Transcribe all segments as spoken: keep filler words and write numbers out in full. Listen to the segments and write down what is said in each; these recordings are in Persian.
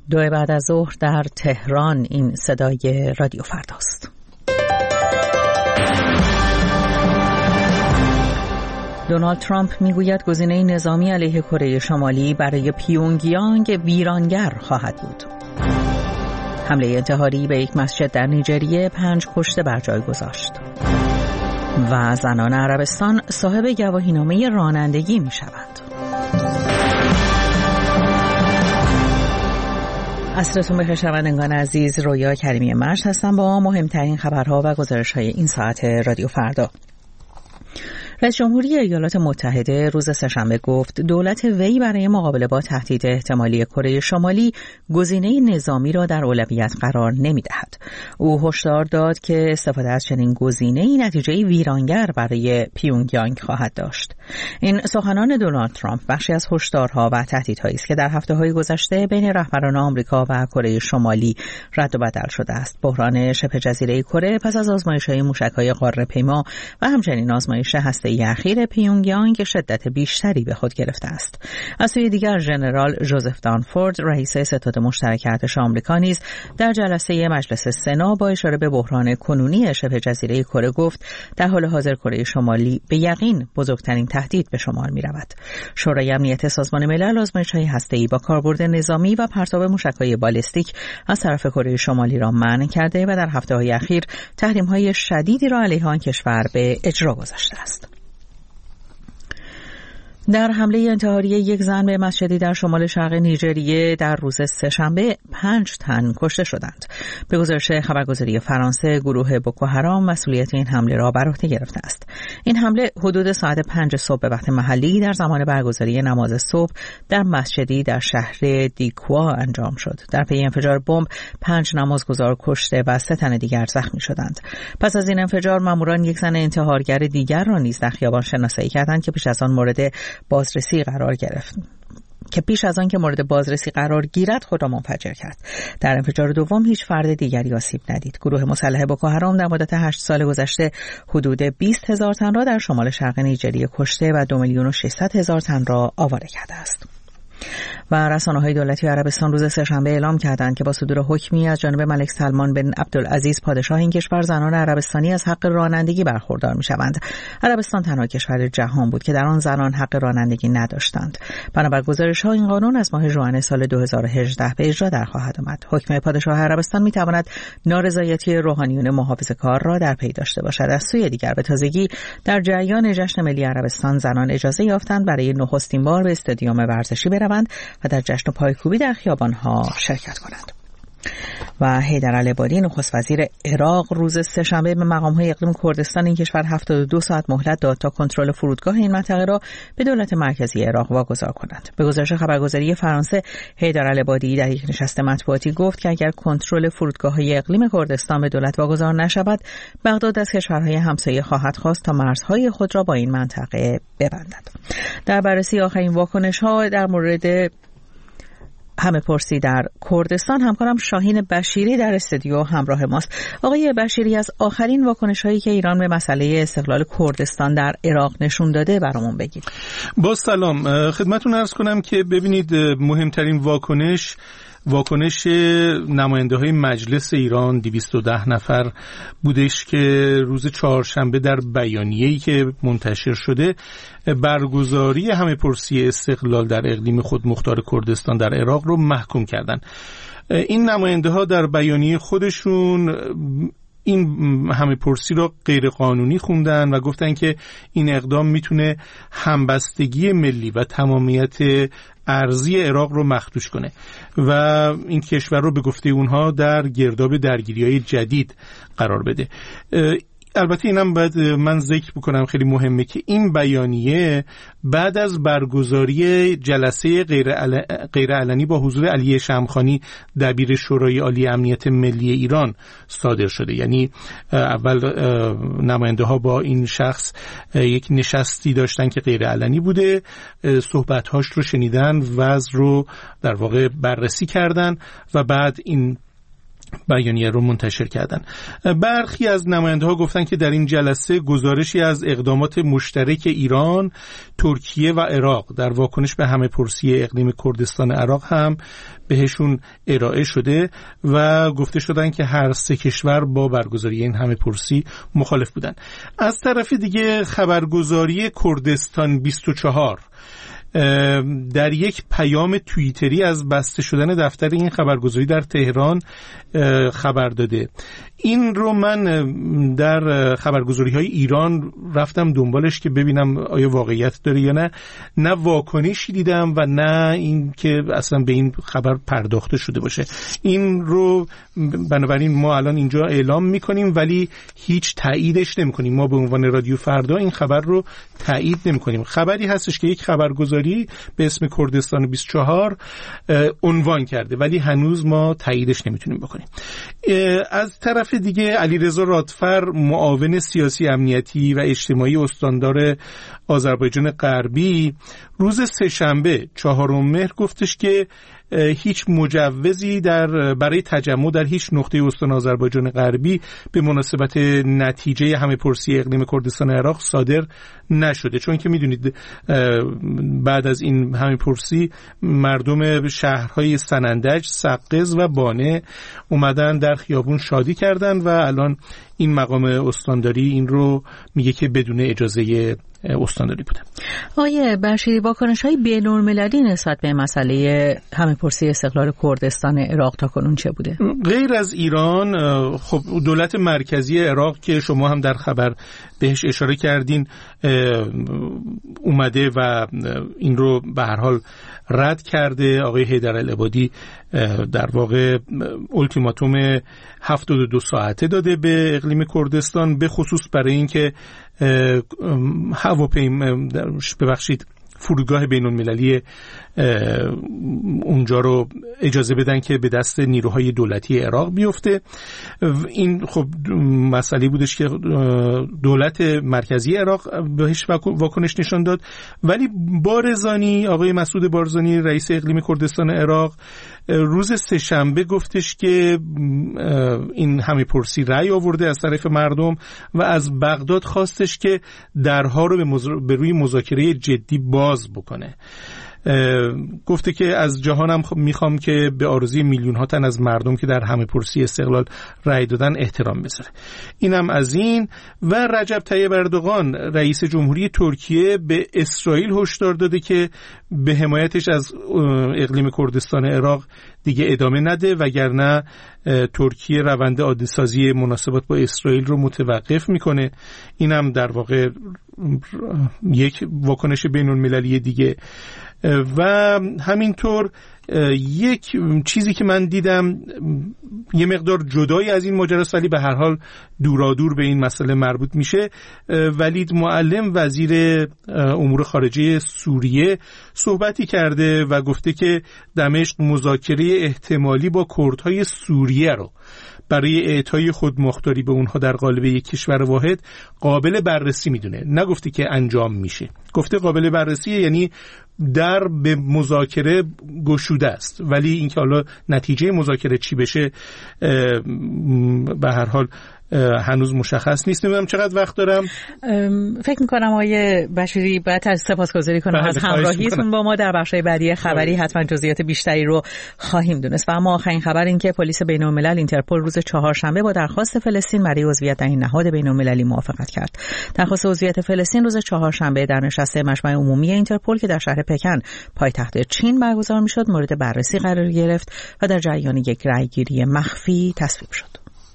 دو بعد از ظهر در تهران. این صدای رادیو فرداست. دونالد ترامپ میگوید گزینه نظامی علیه کره شمالی برای پیونگیانگ ویرانگر خواهد بود. حمله انتحاری به یک مسجد در نیجریه پنج کشته بر جای گذاشت. و زنان عربستان صاحب گواهینامه رانندگی می شوند. عصرتون بخیر شنوندگان عزیز، رویا کریمی مشت هستم با مهمترین خبرها و گزارش‌های این ساعت رادیو فردا. رئیس جمهوری ایالات متحده روز سه‌شنبه گفت دولت وی برای مقابله با تهدید احتمالی کره شمالی گزینه نظامی را در اولویت قرار نمی‌دهد. او هشدار داد که استفاده از چنین گزینه‌ای نتیجه ویرانگر برای پیونگیانگ خواهد داشت. این سخنان دونالد ترامپ بخشی از هشدارها و تهدیدهایی است که در هفته‌های گذشته بین رهبران آمریکا و کره شمالی رد و بدل شده است. بحران شبه جزیره کره پس از آزمایش‌های موشک‌های قاره‌پیما و همچنین آزمایش هسته‌ای اخیر پیونگیانگ شدت بیشتری به خود گرفته است. از سوی دیگر ژنرال ژوزف دانفورد رئیس ستاد مشترک ارتش آمریکا نیز در جلسه مجلس سنا با اشاره به بحران کنونی شبه جزیره کره گفت در حال حاضر کره شمالی به یقین بزرگترین تهدید به شمار می رود. شورای امنیت سازمان ملل آزمایش‌های هسته‌ای با کاربرد نظامی و پرتاب موشک‌های بالستیک از طرف کره شمالی را منع کرده و در هفته‌های اخیر تحریم‌های شدیدی را علیه آن کشور به اجرا گذاشته است. در حمله انتحاری یک زن به مسجدی در شمال شرق نیجریه در روز سه‌شنبه پنج تن کشته شدند. به گزارش خبرگزاری فرانسه گروه بوکو حرام مسئولیت این حمله را بر عهده گرفته است. این حمله حدود ساعت پنج صبح به وقت محلی در زمان برگزاری نماز صبح در مسجدی در شهر دیکوا انجام شد. در پی انفجار بمب پنج نمازگزار کشته و سه تن دیگر زخمی شدند. پس از این انفجار ماموران یک زن انتحارگر دیگر را نیز در خیابان شناسایی کردند که پیش از آن مورد بازرسی قرار گرفت که پیش از آن که مورد بازرسی قرار گیرد خود را منفجر کرد. در انفجار دوم هیچ فرد دیگری آسیب ندید. گروه مسلح بوکو حرام در مدت هشت سال گذشته حدود بیست هزار تن را در شمال شرق نیجریه کشته و دو میلیون و ششصد هزار تن را آواره کرده است. و رسانه‌های دولتی عربستان روز سه‌شنبه اعلام کردند که با صدور حکمی از جانب ملک سلمان بن عبدالعزیز پادشاه این کشور زنان عربستانی از حق رانندگی برخوردار می‌شوند. عربستان تنها کشور جهان بود که در آن زنان حق رانندگی نداشتند. بنابر گزارش‌ها این قانون از ماه ژوئن سال دو هزار و هجده به اجرا در خواهد آمد. حکم پادشاه عربستان می‌تواند نارضایتی روحانیون محافظه‌کار را در پی داشته باشد. از سوی دیگر به تازگی در جریان جشن ملی عربستان زنان اجازه یافتند برای نخستین بار به استادیوم ورزشی بروند و در جشن پایکوبی در خیابان‌ها شرکت کنند. و حیدر العبادی نخست وزیر عراق روز سه‌شنبه به مقام‌های اقلیم کردستان این کشور هفتاد و دو ساعت مهلت داد تا کنترل فرودگاه این منطقه را به دولت مرکزی عراق واگذار کنند. به گزارش خبرگزاری فرانسه حیدر العبادی در یک نشست مطبوعاتی گفت که اگر کنترل فرودگاه‌های اقلیم کردستان به دولت واگذار نشود، بغداد از کشورهای همسایه خواهد خواست تا مرزهای خود را با این منطقه ببندد. در بررسی آخرین واکنش‌ها در مورد همه پرسی در کردستان همکارم شاهین بشیری در استودیو همراه ماست. آقای بشیری، از آخرین واکنش‌هایی که ایران به مسئله استقلال کردستان در عراق نشون داده برامون بگید. با سلام خدمتتون عرض کنم که ببینید مهمترین واکنش واکنش نماینده های مجلس ایران دویست و ده نفر بودش که روز چهارشنبه در بیانیه‌ای که منتشر شده برگزاری همه پرسی استقلال در اقلیم خودمختار کردستان در عراق رو محکوم کردن. این نماینده ها در بیانیه خودشون این همه پرسی رو غیر قانونی خوندن و گفتن که این اقدام میتونه همبستگی ملی و تمامیت ارضی عراق رو مخدوش کنه و این کشور رو به گفته اونها در گرداب درگیری‌های جدید قرار بده. البته اینم باید من ذکر بکنم خیلی مهمه که این بیانیه بعد از برگزاری جلسه غیر علنی با حضور علی شمخانی دبیر شورای عالی امنیت ملی ایران صادر شده. یعنی اول نماینده ها با این شخص یک نشستی داشتن که غیر علنی بوده، صحبت‌هاش رو شنیدن، وضع رو در واقع بررسی کردن و بعد این بیانیه رو منتشر کردن. برخی از نماینده‌ها گفتن که در این جلسه گزارشی از اقدامات مشترک ایران، ترکیه و عراق در واکنش به همه پرسی اقلیم کردستان عراق هم بهشون ارائه شده و گفته شدن که هر سه کشور با برگزاری این همه پرسی مخالف بودن. از طرف دیگه خبرگزاری کردستان بیست و چهار در یک پیام توییتری از بسته شدن دفتر این خبرگزاری در تهران خبر داده. این رو من در خبرگزاری‌های ایران رفتم دنبالش که ببینم آیا واقعیت داره یا نه. نه واکنشی دیدم و نه این که اصلا به این خبر پرداخته شده باشه. این رو بنابراین ما الان اینجا اعلام می‌کنیم ولی هیچ تاییدش نمی‌کنیم. ما به عنوان رادیو فردا این خبر رو تایید نمی‌کنیم. خبری هستش که یک خبرگزاری به اسم کردستان بیست و چهار عنوان کرده ولی هنوز ما تاییدش نمیتونیم بکنیم. از طرف دیگه علیرضا رادفر، معاون سیاسی امنیتی و اجتماعی استاندار آذربایجان غربی، روز سه‌شنبه چهارم مهر گفتش که هیچ مجوزی در برای تجمع در هیچ نقطه استان آذربایجان غربی به مناسبت نتیجه همه پرسی اقلیم کردستان عراق صادر نشده، چون که میدونید بعد از این همه پرسی مردم شهرهای سنندج، سقز و بانه اومدن در خیابون شادی کردن و الان این مقام استانداری این رو میگه که بدون اجازه استانداری بوده. آقای بشیری، واکنش‌های بین‌المللی نسبت به مسئله همه پرسی استقلال کردستان عراق تا کنون چه بوده؟ غیر از ایران، خب دولت مرکزی عراق که شما هم در خبر بهش اشاره کردین اومده و این رو به هر حال رد کرده. آقای حیدرالعبادی در واقع التیماتوم هفتاد و دو ساعته داده به اقلیم کردستان، به خصوص برای اینکه هواپیما ببخشید فرودگاه بین المللی اونجا رو اجازه بدن که به دست نیروهای دولتی عراق بیفته. این خب مسئله بودش که دولت مرکزی عراق بهش واکنش نشان داد، ولی بارزانی، آقای مسعود بارزانی رئیس اقلیم کردستان عراق روز سه‌شنبه گفتش که این همه پرسی رأی آورده از طرف مردم و از بغداد خواستش که درها رو به, مزر... به روی مذاکره جدی باز بکنه. گفته که از جهانم میخوام که به آرزوی میلیون ها تن از مردم که در همه پرسی استقلال رأی دادن احترام بذاره. اینم از این. و رجب طیب اردوغان رئیس جمهوری ترکیه به اسرائیل هشدار داده که به حمایتش از اقلیم کردستان عراق دیگه ادامه نده وگرنه ترکیه روند عادی‌سازی مناسبات با اسرائیل رو متوقف میکنه. اینم در واقع یک واکنش بین‌المللی دیگه. و همینطور یک چیزی که من دیدم یه مقدار جدایی از این ماجراست ولی به هر حال دورادور به این مسئله مربوط میشه. ولید معلم وزیر امور خارجه سوریه صحبتی کرده و گفته که دمشق مذاکره احتمالی با کردهای سوریه رو برای اعطای خودمختاری به اونها در قالب یک کشور واحد قابل بررسی میدونه. نگفته که انجام میشه، گفته قابل بررسی، یعنی در به مذاکره گشوده است، ولی اینکه حالا نتیجه مذاکره چی بشه به هر حال هنوز مشخص نیست. نمیدونم چقدر وقت دارم. فکر میکنم آقای بشیری باید از سپاسگزاری کنم از همراهیتون با ما در بخش‌های بعدی خبری. حتما جزئیات بیشتری رو خواهیم دونست. و اما آخرین خبر این که پلیس بین‌الملل اینترپل روز چهارشنبه با درخواست فلسطین برای عضویت در این نهاد بین‌المللی موافقت کرد. درخواست عضویت فلسطین روز چهارشنبه در نشست مجمع عمومی اینترپل که در شهر پکن پایتخت چین برگزار می‌شد مورد بررسی قرار گرفت و در جریان یک رأیگیری مخفی تصویب شد.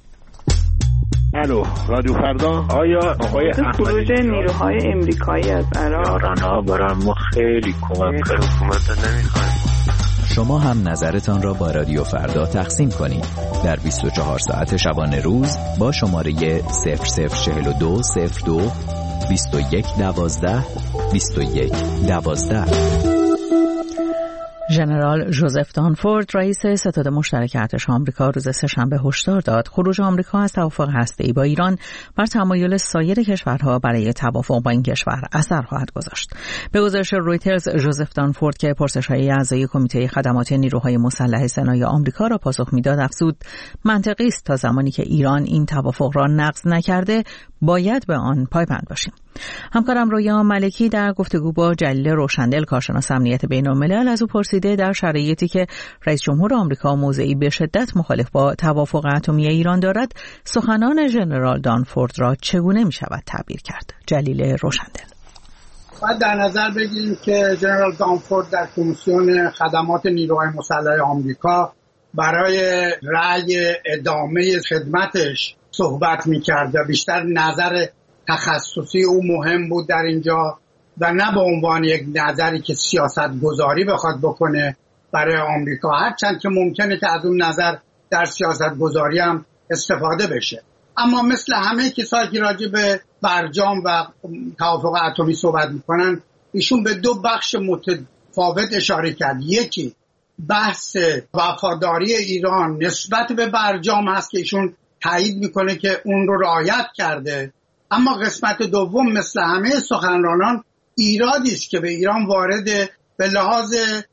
الو رادیو فردا. آیا آقای خروج نیروهای امریکایی از عراق ایران‌ها برای ما خیلی کمک کرد. حکومت نمی‌خوایم. شما هم نظرتان را با رادیو فردا تقسیم کنید در بیست و چهار ساعت شبانه روز با شماره صفر صفر چهل و دو صفر دو بیست و یک دوازده بیست و یک دوازده. ژنرال ژوزف دانفورد رئیس ستاد مشترک ارتش آمریکا روز سه‌شنبه هشدار داد خروج آمریکا از توافق هسته‌ای با ایران بر تمایل سایر کشورها برای توافق با این کشور اثر خواهد گذاشت. به گزارش رویترز، ژوزف دانفورد که پرسش‌های اعضای کمیته خدمات نیروهای مسلح سنای آمریکا را پاسخ می‌داد افزود منطقی است تا زمانی که ایران این توافق را نقض نکرده باید به آن پایبند باشیم. همکارم رویا ملکی در گفتگو با جلیل روشندل کارشناس امنیت بین‌الملل از او پرسیده در شرایطی که رئیس جمهور آمریکا موضعی به شدت مخالف با توافق اتمی ایران دارد، سخنان ژنرال دانفورد را چگونه می شود تعبیر کرد؟ جلیل روشندل: باید در نظر بگیریم که ژنرال دانفورد در کمیسیون خدمات نیروهای مسلح آمریکا برای رأی ادامه خدمتش صحبت می‌کرد و بیشتر نظر تخصصی او مهم بود در اینجا و نه به عنوان یک نظری که سیاست گذاری بخواد بکنه برای آمریکا، هرچند که ممکنه که از اون نظر در سیاست گذاری هم استفاده بشه. اما مثل همه کسایی که راجع به برجام و توافق اتمی صحبت میکنن، ایشون به دو بخش متفاوت اشاره کرد. یکی بحث وفاداری ایران نسبت به برجام هست که ایشون تایید میکنه که اون رو رعایت کرده، اما قسمت دوم مثل همه سخنرانان ایرادی است که به ایران وارد به لحاظ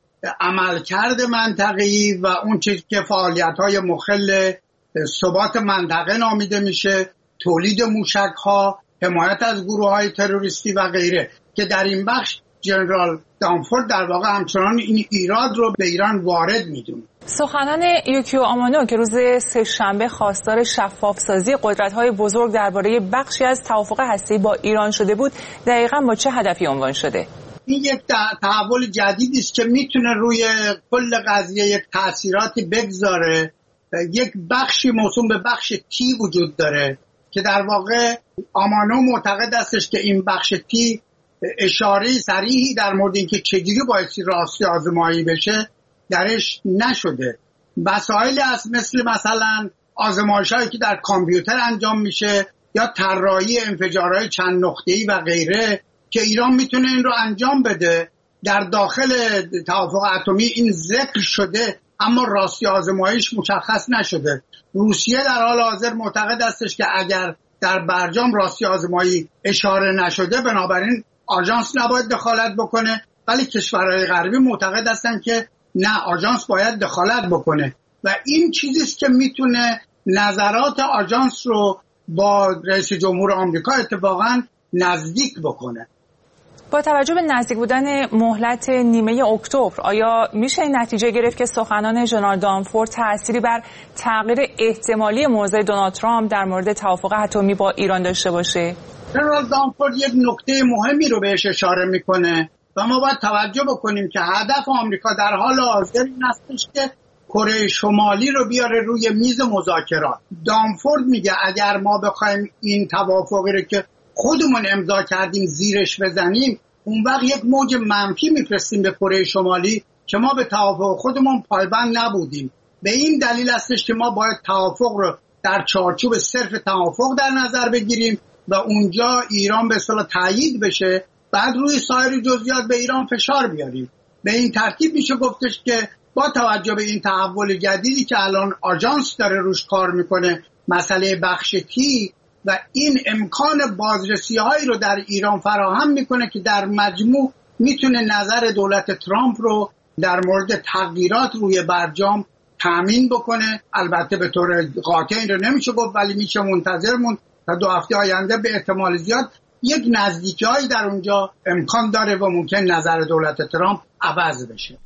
عملکرد منطقه‌ای و اون چیزی که فعالیت‌های مخل ثبات منطقه نامیده میشه، تولید موشک‌ها، حمایت از گروه‌های تروریستی و غیره، که در این بخش جنرال دانفورد در واقع همچنان این ایراد رو به ایران وارد میدونه. سخنان یوکیو آمانو که روز سه‌شنبه خواستار شفاف‌سازی قدرت‌های بزرگ درباره بخشی از توافق هسته‌ای با ایران شده بود، دقیقاً با چه هدفی عنوان شده؟ این یک تحول جدیدی است که میتونه روی کل قضیه یک تأثیراتی بگذاره. یک بخشی موسوم به بخش تی وجود داره که در واقع آمانو معتقد استش که این بخش تی اشاره صریحی در مورد اینکه چجوری بایستی راستی آزمایی بشه درش نشده. مسائلی هست مثل مثلا آزمایش‌هایی که در کامپیوتر انجام میشه یا طراحی انفجارهای چند نقطه‌ای و غیره که ایران میتونه این رو انجام بده. در داخل توافق اتمی این ذکر شده اما راستی آزمایش مشخص نشده. روسیه در حال حاضر معتقد استش که اگر در برجام راستی آزمایی اشاره نشده بنابراین آژانس نباید دخالت بکنه، ولی کشورهای غربی معتقد هستن که نه، آژانس باید دخالت بکنه و این چیزی است که میتونه نظرات آژانس رو با رئیس جمهور آمریکا اتفاقا نزدیک بکنه. با توجه به نزدیک بودن مهلت نیمه اکتبر، آیا میشه نتیجه گرفت که سخنان ژنرال دانفورد تأثیری بر تغییر احتمالی موضع دونالد ترامپ در مورد توافق اتمی با ایران داشته باشه؟ ژنرال دانفورد یک نکته مهمی رو بهش اشاره میکنه و ما باید توجه بکنیم که هدف آمریکا در حال حاضر این استش که کره شمالی رو بیاره روی میز مذاکرات. دانفورد میگه اگر ما بخوایم این توافقی رو که خودمون امضا کردیم زیرش بزنیم، اون وقت یک موج منفی میفرستیم به کره شمالی که ما به توافق خودمون پایبند نبودیم. به این دلیل استش که ما باید توافق رو در چارچوب صرف توافق در نظر بگیریم و اونجا ایران به اصطلاح تایید بشه، بعد روی سایر جزئیات به ایران فشار بیاریم. به این ترتیب میشه گفتش که با توجه به این تحول جدیدی که الان آژانس داره روش کار میکنه، مسئله بخش تی و این امکان بازرسی هایی رو در ایران فراهم میکنه که در مجموع میتونه نظر دولت ترامپ رو در مورد تغییرات روی برجام تامین بکنه. البته به طور قاطع این رو نمیشه گفت، ولی میشه منتظر موند تا دو هفته آینده به احتمال زیاد یک نزدیکی‌هایی در اونجا امکان داره و ممکن نظر دولت ترامپ عوض بشه.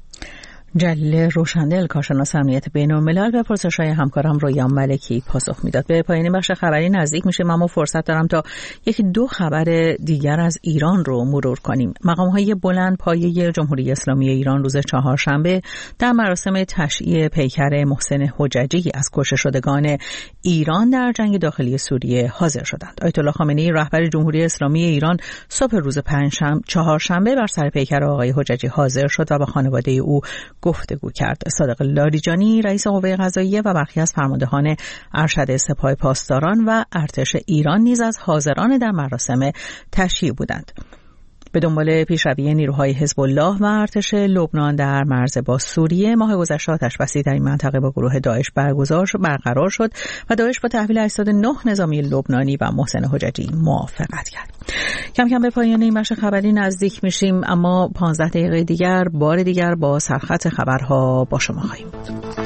جلیل روشندل کارشناس امنیت بین‌الملل به پرسش‌های همکارم رویا ملکی پاسخ میداد. به پایان بخش خبری نزدیک میشیم، اما فرصت دارم تا یکی دو خبر دیگر از ایران رو مرور کنیم. مقام‌های بلند پایه جمهوری اسلامی ایران روز چهارشنبه در مراسم تشییع پیکر محسن حججی از کشته شدگان ایران در جنگ داخلی سوریه حاضر شدند. آیت الله خامنه‌ای رهبر جمهوری اسلامی ایران صبح روز پنجشنبه چهارشنبه بر سر پیکر آقای حججی حاضر شد و با خانواده او گفتگو کرد. صادق لاریجانی رئیس قوه قضاییه و برخی از فرماندهان ارشد سپاه پاسداران و ارتش ایران نیز از حاضران در مراسم تشییع بودند. به دنبال پیشروی نیروهای حزب الله و ارتش لبنان در مرز با سوریه، ماه گذشته آتش‌بسی در این منطقه با گروه داعش برگزار شد برقرار شد و داعش با تحویل هشتاد و نه نظامی لبنانی و محسن حجتی موافقت کرد. کم کم به پایان این بخش خبری نزدیک میشیم، اما پانزده دقیقه دیگر بار دیگر با سرخط خبرها با شما خواهیم بود.